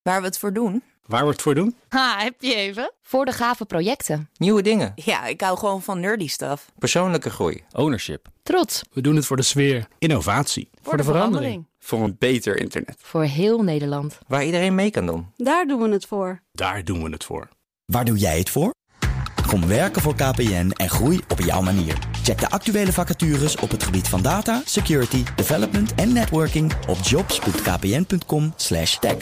Waar we het voor doen? Waar we het voor doen? Ha, heb je even? Voor de gave projecten. Nieuwe dingen. Ja, ik hou gewoon van nerdy stuff. Persoonlijke groei. Ownership. Trots. We doen het voor de sfeer. Innovatie. Voor de verandering. Voor een beter internet. Voor heel Nederland. Waar iedereen mee kan doen. Daar doen we het voor. Daar doen we het voor. Waar doe jij het voor? Kom werken voor KPN en groei op jouw manier. Check de actuele vacatures op het gebied van data, security, development en networking op jobs.kpn.com/tech.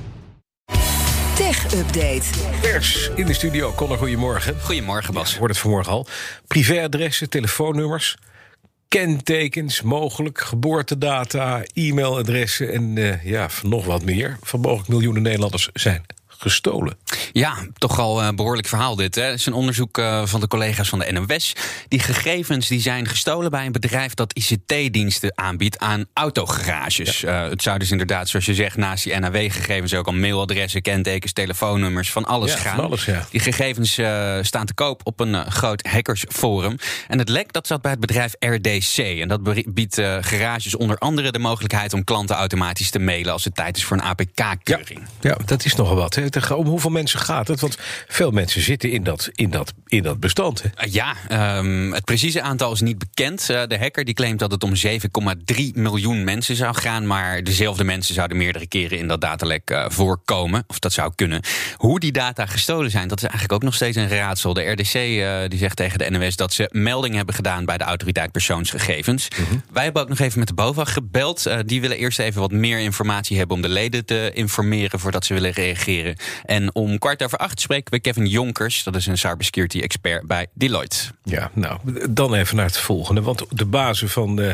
Tech Update. Pers in de studio. Connor, goedemorgen. Goedemorgen, Bas. Ja, wordt het vanmorgen al. Privéadressen, telefoonnummers, kentekens, mogelijk geboortedata, e-mailadressen en van nog wat meer. Van mogelijk miljoenen Nederlanders zijn gestolen. Ja, toch al een behoorlijk verhaal dit. Hè? Het is een onderzoek van de collega's van de NOS. Die gegevens die zijn gestolen bij een bedrijf dat ICT-diensten aanbiedt aan autogarages. Ja. Het zou dus inderdaad, zoals je zegt, naast die NAW-gegevens ook al mailadressen, kentekens, telefoonnummers, van alles gaan. Van alles, ja. Die gegevens staan te koop op een groot hackersforum. En het lek dat zat bij het bedrijf RDC. En dat biedt garages onder andere de mogelijkheid om klanten automatisch te mailen als het tijd is voor een APK-keuring. Ja, dat is nogal wat. Hè. Om hoeveel mensen gaat het? Want veel mensen zitten in dat bestand. Hè. Het precieze aantal is niet bekend. De hacker die claimt dat het om 7,3 miljoen mensen zou gaan. Maar dezelfde mensen zouden meerdere keren in dat datalek voorkomen. Of dat zou kunnen. Hoe die data gestolen zijn, dat is eigenlijk ook nog steeds een raadsel. De RDC die zegt tegen de NOS dat ze melding hebben gedaan bij de autoriteit persoonsgegevens. Mm-hmm. Wij hebben ook nog even met de BOVAG gebeld. Die willen eerst even wat meer informatie hebben om de leden te informeren voordat ze willen reageren. En om 7:15 spreken we Kevin Jonkers. Dat is een cybersecurity expert bij Deloitte. Ja, nou, dan even naar het volgende. Want de bazen van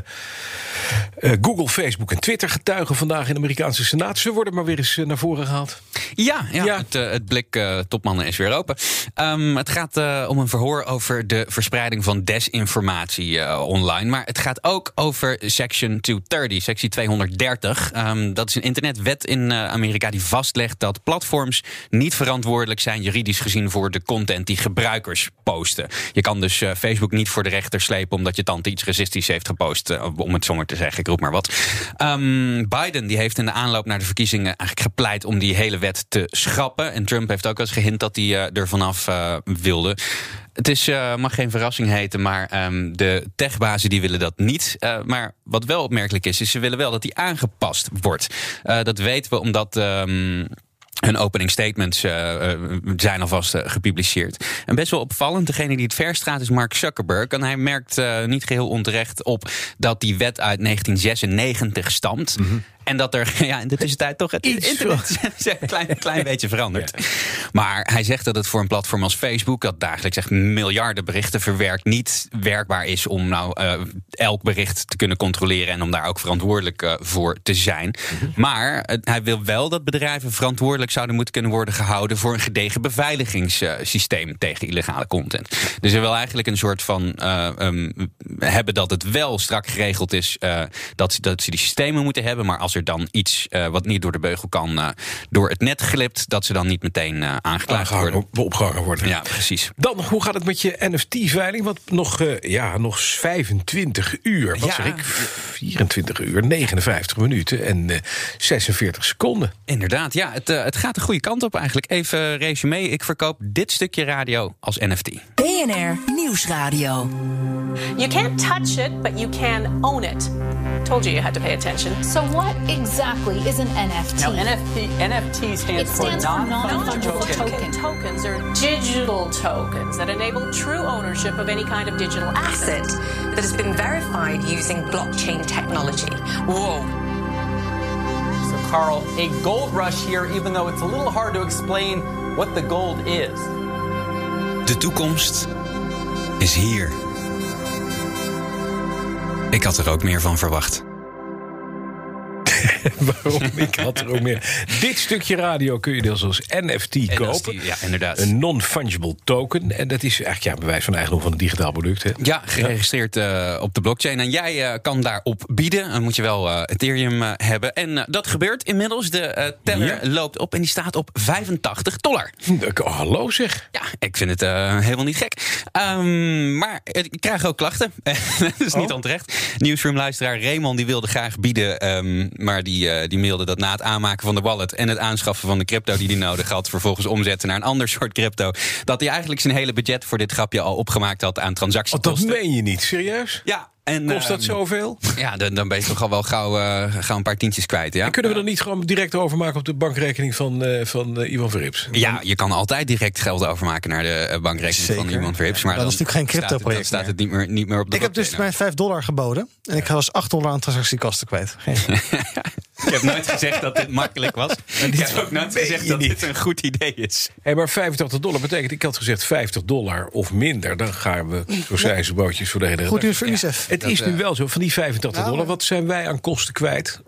Google, Facebook en Twitter getuigen vandaag in de Amerikaanse Senaat. Ze worden maar weer eens naar voren gehaald. Ja. Het blik topmannen is weer open. Het gaat om een verhoor over de verspreiding van desinformatie online. Maar het gaat ook over Section 230, sectie 230. Dat is een internetwet in Amerika die vastlegt dat platforms niet verantwoordelijk zijn juridisch gezien voor de content die gebruikers posten. Je kan dus Facebook niet voor de rechter slepen omdat je tante iets racistisch heeft gepost, om het zo maar te zeggen, ik roep maar wat. Biden die heeft in de aanloop naar de verkiezingen eigenlijk gepleit om die hele wet te schrappen. En Trump heeft ook wel eens gehint dat hij er vanaf wilde. Het mag geen verrassing heten, maar de techbazen die willen dat niet. Maar wat wel opmerkelijk is ze willen wel dat die aangepast wordt. Dat weten we omdat hun opening statements zijn alvast gepubliceerd. En best wel opvallend, degene die het verst gaat is Mark Zuckerberg. En hij merkt niet geheel onterecht op dat die wet uit 1996 stamt. Mm-hmm. En dat er in de tussentijd toch het internet een klein beetje verandert. Ja. Maar hij zegt dat het voor een platform als Facebook, dat dagelijks echt miljarden berichten verwerkt, niet werkbaar is om elk bericht te kunnen controleren en om daar ook verantwoordelijk voor te zijn. Mm-hmm. Maar hij wil wel dat bedrijven verantwoordelijk zouden moeten kunnen worden gehouden voor een gedegen beveiligingssysteem tegen illegale content. Dus hij wil eigenlijk een soort van hebben dat het wel strak geregeld is dat ze die systemen moeten hebben, maar als er dan iets wat niet door de beugel kan door het net glipt, dat ze dan niet meteen aangeklaagd worden. Opgehangen worden. Ja, precies. Dan, hoe gaat het met je NFT-veiling? Want nog 25 uur. Wat zeg ik? 24 uur, 59 minuten en 46 seconden. Inderdaad, ja. Het gaat de goede kant op eigenlijk. Even resume. Ik verkoop dit stukje radio als NFT. BNR Nieuwsradio. You can't touch it, but you can own it. Told you had to pay attention. So what exactly is an NFT? Now, NFT stands for non-fungible token. Tokens are digital tokens that enable true ownership of any kind of digital asset that has been verified using blockchain technology. Whoa. So, Carl, a gold rush here, even though it's a little hard to explain what the gold is. De toekomst is hier. Ik had er ook meer van verwacht. Waarom? Ik had er ook meer. Dit stukje radio kun je dus als NFT kopen. Ja, inderdaad. Een non-fungible token. En dat is eigenlijk bewijs van eigendom van een digitaal product. Hè? Ja, geregistreerd op de blockchain. En jij kan daarop bieden. Dan moet je wel Ethereum hebben. En dat gebeurt inmiddels. De teller loopt op en die staat op $85. Hallo zeg. Ja, ik vind het helemaal niet gek. Maar ik krijg ook klachten. Dat is niet onterecht. Newsroom-luisteraar Raymond die wilde graag bieden. Maar die die mailde dat na het aanmaken van de wallet en het aanschaffen van de crypto die hij nodig had, vervolgens omzetten naar een ander soort crypto, dat hij eigenlijk zijn hele budget voor dit grapje al opgemaakt had aan transactiekosten. Dat meen je niet, serieus? Ja. En, kost dat zoveel? Ja, dan ben je toch al wel gauw een paar tientjes kwijt. Ja? En kunnen we dan niet gewoon direct overmaken op de bankrekening van Ivan Verrips? Ja, je kan altijd direct geld overmaken naar de bankrekening van Ivan Verrips. Maar dat is natuurlijk geen crypto-project. Dan staat het niet meer op de Ik heb dus mijn $5 geboden. En ik was $8 aan transactiekosten kwijt. Ik heb nooit gezegd dat dit makkelijk was. Ik heb ook nooit gezegd dat dit een goed idee is. Hey, maar $85 betekent, ik had gezegd $50 of minder. Dan gaan we zo bootjes voor de hele Goed nieuws voor UNICEF. Het is nu wel zo, van die $85, wat zijn wij aan kosten kwijt?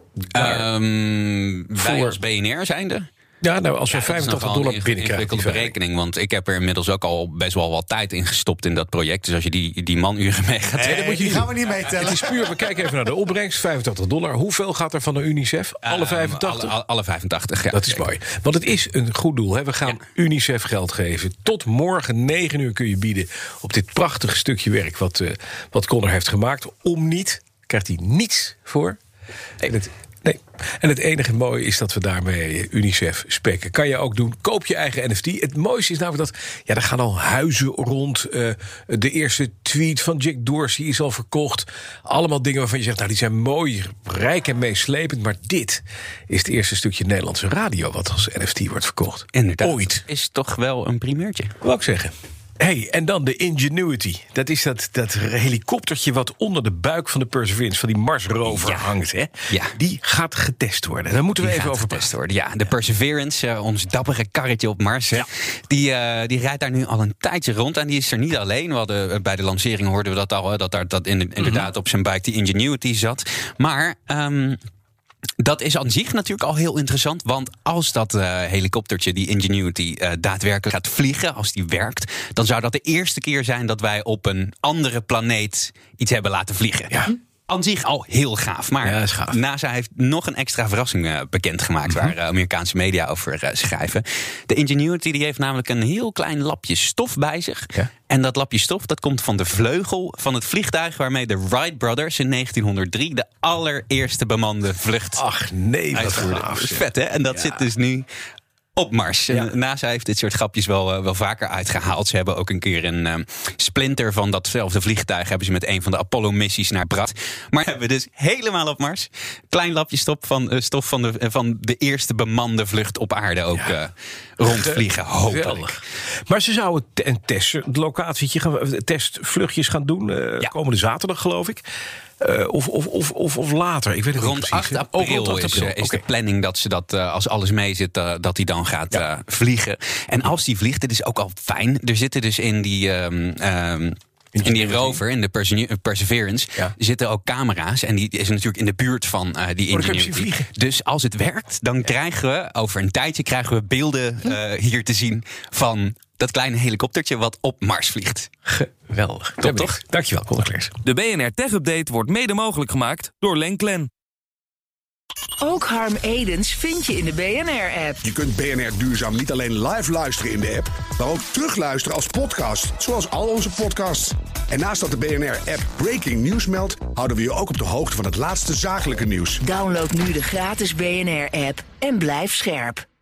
Wij als BNR zijnde? Ja, nou, als we $85 binnenkrijgen. Ingewikkelde berekening, want ik heb er inmiddels ook al best wel wat tijd in gestopt in dat project. Dus als je die manuren mee gaat tellen, die gaan we niet meetellen. Het is puur, we kijken even naar de opbrengst, $85. Hoeveel gaat er van de UNICEF? Alle 85? Alle 85, ja. Dat is mooi. Want het is een goed doel. Hè? We gaan UNICEF geld geven. Tot morgen 9 uur kun je bieden op dit prachtige stukje werk wat Connor heeft gemaakt. Om niet, krijgt hij niets voor. Nee. En het enige mooie is dat we daarmee UNICEF spekken. Kan je ook doen. Koop je eigen NFT. Het mooiste is namelijk dat er gaan al huizen rond. De eerste tweet van Jack Dorsey is al verkocht. Allemaal dingen waarvan je zegt, nou, die zijn mooi, rijk en meeslepend. Maar dit is het eerste stukje Nederlandse radio wat als NFT wordt verkocht. Inderdaad. Ooit. Is toch wel een primeurtje. Wou ik zeggen. Hey, en dan de Ingenuity. Dat is dat helikoptertje wat onder de buik van de Perseverance, van die Mars rover hangt. Hè? Ja. Die gaat getest worden. Daar moeten we even over getest worden. Ja, de Perseverance, ons dappere karretje op Mars. Ja. Die rijdt daar nu al een tijdje rond. En die is er niet alleen. We hadden, bij de lancering hoorden we dat al. Dat inderdaad op zijn buik die Ingenuity zat. Maar dat is aan zich natuurlijk al heel interessant. Want als dat helikoptertje, die Ingenuity, daadwerkelijk gaat vliegen, als die werkt, dan zou dat de eerste keer zijn dat wij op een andere planeet iets hebben laten vliegen. Ja. Aan zich al heel gaaf. Maar gaaf. NASA heeft nog een extra verrassing bekendgemaakt, waar Amerikaanse media over schrijven. De Ingenuity die heeft namelijk een heel klein lapje stof bij zich. Ja. En dat lapje stof dat komt van de vleugel van het vliegtuig waarmee de Wright Brothers in 1903 de allereerste bemande vlucht uitvoerden. Dat is vet, hè? En dat zit dus nu op Mars. Ja. NASA heeft dit soort grapjes wel vaker uitgehaald. Ze hebben ook een keer een splinter van datzelfde vliegtuig hebben ze met een van de Apollo-missies naar Brad. Maar hebben we dus helemaal op Mars. Klein lapje stof van de eerste bemande vlucht op aarde ook rondvliegen, hopelijk. Maar ze zouden een testvluchtjes gaan doen. Komende zaterdag, geloof ik. Of later, ik weet het rond niet precies. 8 april is de planning dat ze dat, als alles mee zit, dat hij dan gaat vliegen. En als die vliegt, dit is ook al fijn. Er zitten dus in die rover, in de Perseverance, zitten ook camera's. En die is natuurlijk in de buurt van die Ingenuity. Dus als het werkt, dan krijgen we over een tijdje beelden hier te zien van dat kleine helikoptertje wat op Mars vliegt. Geweldig. Top, toch? Dankjewel, Connor Klerks. De BNR Tech Update wordt mede mogelijk gemaakt door Lenklen. Ook Harm Edens vind je in de BNR-app. Je kunt BNR Duurzaam niet alleen live luisteren in de app, maar ook terugluisteren als podcast, zoals al onze podcasts. En naast dat de BNR-app Breaking News meldt, houden we je ook op de hoogte van het laatste zakelijke nieuws. Download nu de gratis BNR-app en blijf scherp.